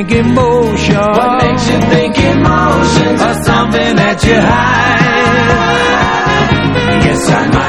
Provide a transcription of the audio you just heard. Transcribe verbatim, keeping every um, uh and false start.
think emotion? What makes you think emotions are something that you hide? Yes, I might.